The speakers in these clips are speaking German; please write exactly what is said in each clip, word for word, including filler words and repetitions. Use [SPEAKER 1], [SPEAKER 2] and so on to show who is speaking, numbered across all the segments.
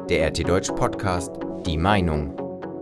[SPEAKER 1] Der R T Deutsch Podcast Die Meinung.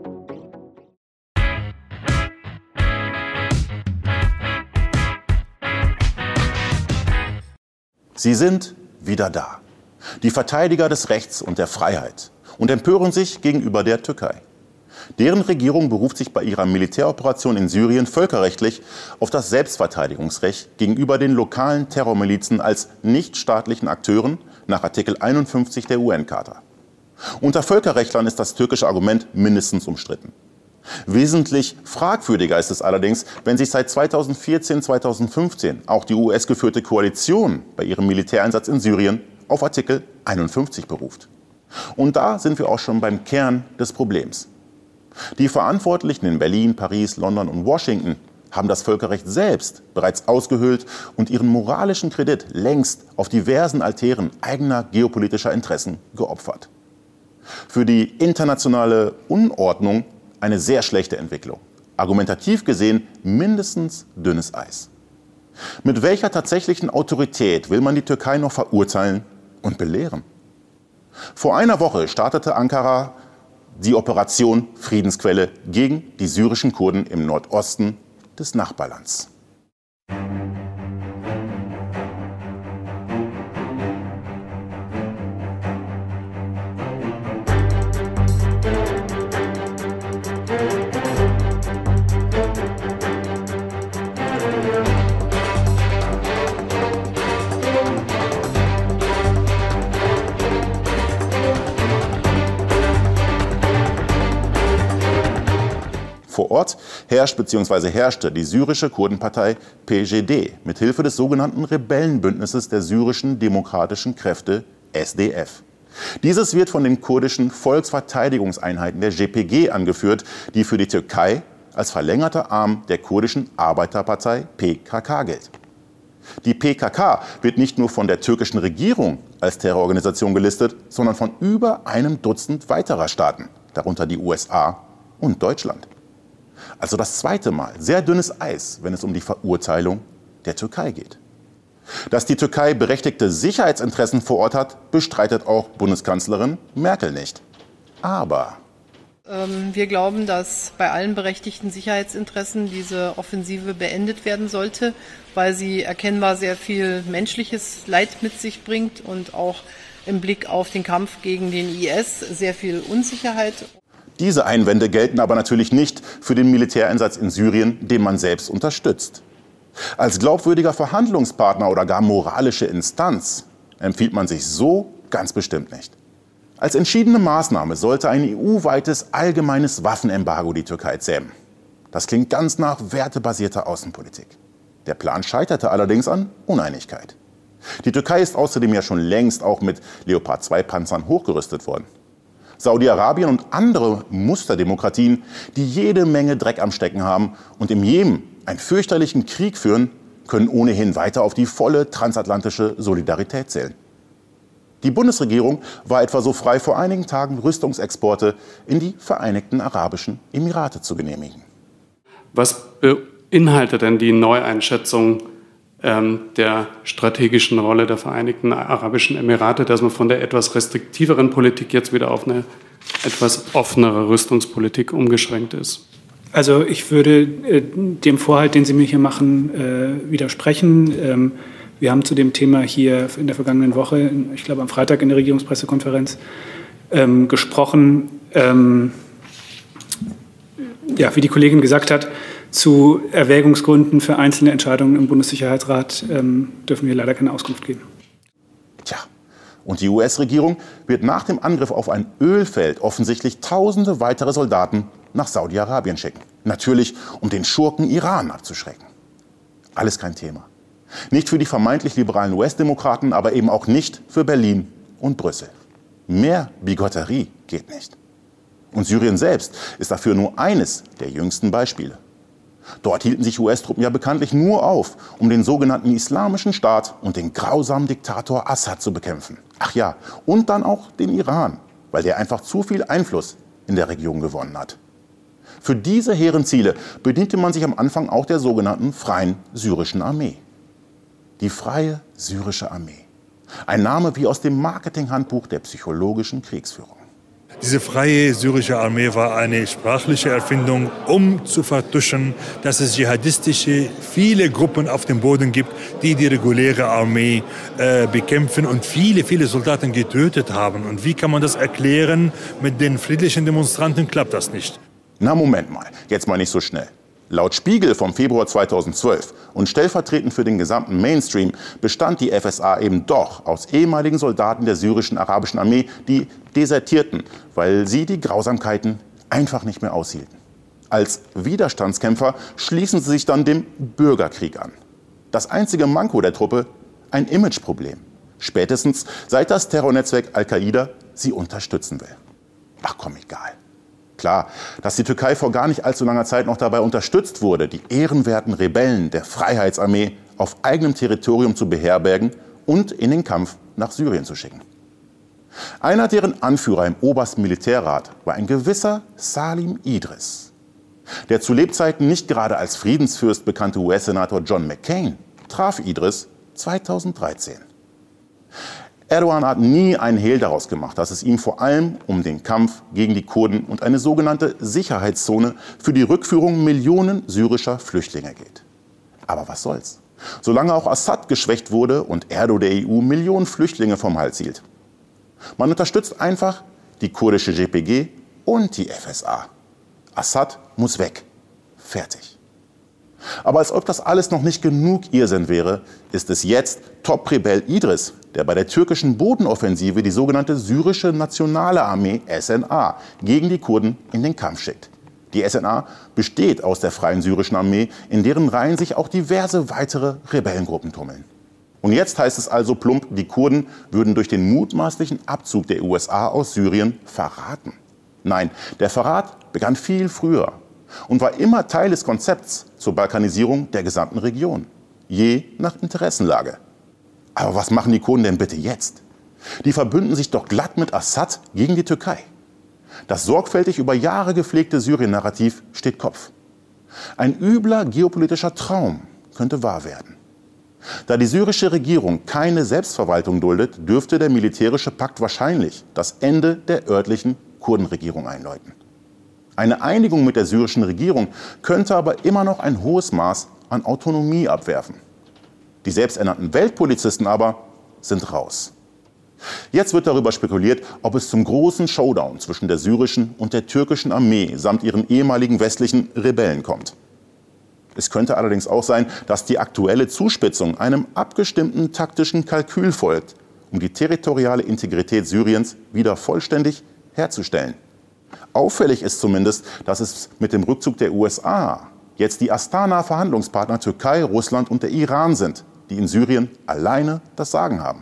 [SPEAKER 2] Sie sind wieder da, die Verteidiger des Rechts und der Freiheit, und empören sich gegenüber der Türkei. Deren Regierung beruft sich bei ihrer Militäroperation in Syrien völkerrechtlich auf das Selbstverteidigungsrecht gegenüber den lokalen Terrormilizen als nichtstaatlichen Akteuren nach Artikel einundfünfzig der U N-Charta. Unter Völkerrechtlern ist das türkische Argument mindestens umstritten. Wesentlich fragwürdiger ist es allerdings, wenn sich seit zweitausendvierzehn, zweitausendfünfzehn auch die U S-geführte Koalition bei ihrem Militäreinsatz in Syrien auf Artikel einundfünfzig beruft. Und da sind wir auch schon beim Kern des Problems. Die Verantwortlichen in Berlin, Paris, London und Washington haben das Völkerrecht selbst bereits ausgehöhlt und ihren moralischen Kredit längst auf diversen Altären eigener geopolitischer Interessen geopfert. Für die internationale Unordnung eine sehr schlechte Entwicklung. Argumentativ gesehen mindestens dünnes Eis. Mit welcher tatsächlichen Autorität will man die Türkei noch verurteilen und belehren? Vor einer Woche startete Ankara die Operation Friedensquelle gegen die syrischen Kurden im Nordosten des Nachbarlands. Vor Ort herrscht bzw. herrschte die syrische Kurdenpartei P J D mit Hilfe des sogenannten Rebellenbündnisses der syrischen demokratischen Kräfte S D F. Dieses wird von den kurdischen Volksverteidigungseinheiten der J P G angeführt, die für die Türkei als verlängerter Arm der kurdischen Arbeiterpartei P K K gilt. Die P K K wird nicht nur von der türkischen Regierung als Terrororganisation gelistet, sondern von über einem Dutzend weiterer Staaten, darunter die U S A und Deutschland. Also das zweite Mal sehr dünnes Eis, wenn es um die Verurteilung der Türkei geht. Dass die Türkei berechtigte Sicherheitsinteressen vor Ort hat, bestreitet auch Bundeskanzlerin Merkel nicht. Aber
[SPEAKER 3] wir glauben, dass bei allen berechtigten Sicherheitsinteressen diese Offensive beendet werden sollte, weil sie erkennbar sehr viel menschliches Leid mit sich bringt und auch im Blick auf den Kampf gegen den I S sehr viel Unsicherheit.
[SPEAKER 2] Diese Einwände gelten aber natürlich nicht für den Militäreinsatz in Syrien, den man selbst unterstützt. Als glaubwürdiger Verhandlungspartner oder gar moralische Instanz empfiehlt man sich so ganz bestimmt nicht. Als entschiedene Maßnahme sollte ein E U-weites allgemeines Waffenembargo die Türkei zähmen. Das klingt ganz nach wertebasierter Außenpolitik. Der Plan scheiterte allerdings an Uneinigkeit. Die Türkei ist außerdem ja schon längst auch mit Leopard zwei Panzern hochgerüstet worden. Saudi-Arabien und andere Musterdemokratien, die jede Menge Dreck am Stecken haben und im Jemen einen fürchterlichen Krieg führen, können ohnehin weiter auf die volle transatlantische Solidarität zählen. Die Bundesregierung war etwa so frei, vor einigen Tagen Rüstungsexporte in die Vereinigten Arabischen Emirate zu genehmigen.
[SPEAKER 4] Was beinhaltet denn die Neueinschätzung der strategischen Rolle der Vereinigten Arabischen Emirate, dass man von der etwas restriktiveren Politik jetzt wieder auf eine etwas offenere Rüstungspolitik umgeschwenkt ist?
[SPEAKER 5] Also ich würde äh, dem Vorhalt, den Sie mir hier machen, äh, widersprechen. Ähm, wir haben zu dem Thema hier in der vergangenen Woche, ich glaube am Freitag in der Regierungspressekonferenz, ähm, gesprochen. Ähm, ja, wie die Kollegin gesagt hat, zu Erwägungsgründen für einzelne Entscheidungen im Bundessicherheitsrat ähm, dürfen wir leider keine Auskunft geben.
[SPEAKER 2] Tja, und die U S-Regierung wird nach dem Angriff auf ein Ölfeld offensichtlich tausende weitere Soldaten nach Saudi-Arabien schicken. Natürlich, um den Schurken Iran abzuschrecken. Alles kein Thema. Nicht für die vermeintlich liberalen U S-Demokraten, aber eben auch nicht für Berlin und Brüssel. Mehr Bigotterie geht nicht. Und Syrien selbst ist dafür nur eines der jüngsten Beispiele. Dort hielten sich U S-Truppen ja bekanntlich nur auf, um den sogenannten Islamischen Staat und den grausamen Diktator Assad zu bekämpfen. Ach ja, und dann auch den Iran, weil der einfach zu viel Einfluss in der Region gewonnen hat. Für diese hehren Ziele bediente man sich am Anfang auch der sogenannten Freien Syrischen Armee. Die Freie Syrische Armee. Ein Name wie aus dem Marketinghandbuch der psychologischen Kriegsführung.
[SPEAKER 6] Diese freie syrische Armee war eine sprachliche Erfindung, um zu vertuschen, dass es dschihadistische viele Gruppen auf dem Boden gibt, die die reguläre Armee äh, bekämpfen und viele, viele Soldaten getötet haben. Und wie kann man das erklären? Mit den friedlichen Demonstranten klappt das nicht.
[SPEAKER 2] Na Moment mal, jetzt mal nicht so schnell. Laut Spiegel vom Februar zweitausendzwölf und stellvertretend für den gesamten Mainstream bestand die F S A eben doch aus ehemaligen Soldaten der syrischen arabischen Armee, die desertierten, weil sie die Grausamkeiten einfach nicht mehr aushielten. Als Widerstandskämpfer schließen sie sich dann dem Bürgerkrieg an. Das einzige Manko der Truppe, ein Imageproblem. Spätestens seit das Terrornetzwerk Al-Qaida sie unterstützen will. Ach komm, egal. Klar, dass die Türkei vor gar nicht allzu langer Zeit noch dabei unterstützt wurde, die ehrenwerten Rebellen der Freiheitsarmee auf eigenem Territorium zu beherbergen und in den Kampf nach Syrien zu schicken. Einer deren Anführer im obersten Militärrat war ein gewisser Salim Idris. Der zu Lebzeiten nicht gerade als Friedensfürst bekannte U S-Senator John McCain traf Idris zweitausenddreizehn. Erdogan hat nie einen Hehl daraus gemacht, dass es ihm vor allem um den Kampf gegen die Kurden und eine sogenannte Sicherheitszone für die Rückführung Millionen syrischer Flüchtlinge geht. Aber was soll's? Solange auch Assad geschwächt wurde und Erdogan der E U Millionen Flüchtlinge vom Hals hielt. Man unterstützt einfach die kurdische J P G und die F S A. Assad muss weg. Fertig. Aber als ob das alles noch nicht genug Irrsinn wäre, ist es jetzt Top-Rebell Idris, der bei der türkischen Bodenoffensive die sogenannte syrische Nationale Armee S N A gegen die Kurden in den Kampf schickt. Die S N A besteht aus der Freien Syrischen Armee, in deren Reihen sich auch diverse weitere Rebellengruppen tummeln. Und jetzt heißt es also plump, die Kurden würden durch den mutmaßlichen Abzug der U S A aus Syrien verraten. Nein, der Verrat begann viel früher und war immer Teil des Konzepts zur Balkanisierung der gesamten Region, je nach Interessenlage. Aber was machen die Kurden denn bitte jetzt? Die verbünden sich doch glatt mit Assad gegen die Türkei. Das sorgfältig über Jahre gepflegte Syrien-Narrativ steht Kopf. Ein übler geopolitischer Traum könnte wahr werden. Da die syrische Regierung keine Selbstverwaltung duldet, dürfte der militärische Pakt wahrscheinlich das Ende der örtlichen Kurdenregierung einläuten. Eine Einigung mit der syrischen Regierung könnte aber immer noch ein hohes Maß an Autonomie abwerfen. Die selbsternannten Weltpolizisten aber sind raus. Jetzt wird darüber spekuliert, ob es zum großen Showdown zwischen der syrischen und der türkischen Armee samt ihren ehemaligen westlichen Rebellen kommt. Es könnte allerdings auch sein, dass die aktuelle Zuspitzung einem abgestimmten taktischen Kalkül folgt, um die territoriale Integrität Syriens wieder vollständig herzustellen. Auffällig ist zumindest, dass es mit dem Rückzug der U S A jetzt die Astana-Verhandlungspartner Türkei, Russland und der Iran sind, die in Syrien alleine das Sagen haben.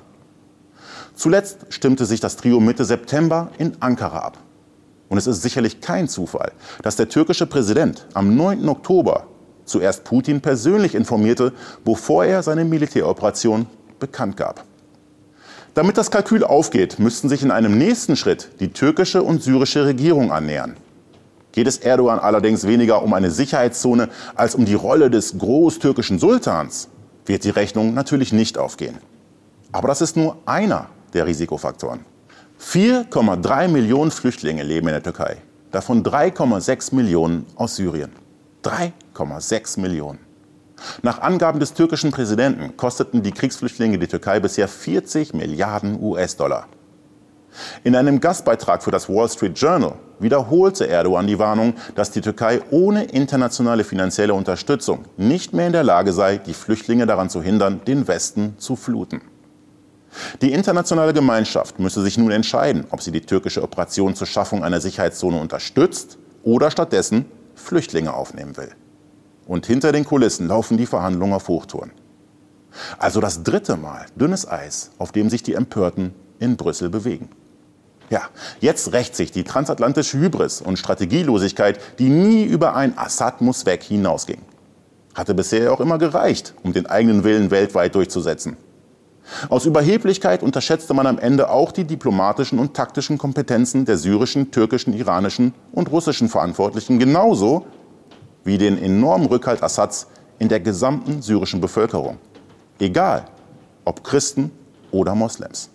[SPEAKER 2] Zuletzt stimmte sich das Trio Mitte September in Ankara ab. Und es ist sicherlich kein Zufall, dass der türkische Präsident am neunten Oktober zuerst Putin persönlich informierte, bevor er seine Militäroperation bekannt gab. Damit das Kalkül aufgeht, müssten sich in einem nächsten Schritt die türkische und syrische Regierung annähern. Geht es Erdogan allerdings weniger um eine Sicherheitszone als um die Rolle des großtürkischen Sultans, wird die Rechnung natürlich nicht aufgehen. Aber das ist nur einer der Risikofaktoren. vier Komma drei Millionen Flüchtlinge leben in der Türkei, davon drei Komma sechs Millionen aus Syrien. drei Komma sechs Millionen. Nach Angaben des türkischen Präsidenten kosteten die Kriegsflüchtlinge die Türkei bisher vierzig Milliarden U S-Dollar. In einem Gastbeitrag für das Wall Street Journal wiederholte Erdogan die Warnung, dass die Türkei ohne internationale finanzielle Unterstützung nicht mehr in der Lage sei, die Flüchtlinge daran zu hindern, den Westen zu fluten. Die internationale Gemeinschaft müsse sich nun entscheiden, ob sie die türkische Operation zur Schaffung einer Sicherheitszone unterstützt oder stattdessen Flüchtlinge aufnehmen will. Und hinter den Kulissen laufen die Verhandlungen auf Hochtouren. Also das dritte Mal dünnes Eis, auf dem sich die Empörten in Brüssel bewegen. Ja, jetzt rächt sich die transatlantische Hybris und Strategielosigkeit, die nie über ein Assad muss weg hinausging. Hatte bisher auch immer gereicht, um den eigenen Willen weltweit durchzusetzen. Aus Überheblichkeit unterschätzte man am Ende auch die diplomatischen und taktischen Kompetenzen der syrischen, türkischen, iranischen und russischen Verantwortlichen, genauso wie den enormen Rückhalt Assads in der gesamten syrischen Bevölkerung. Egal, ob Christen oder Moslems.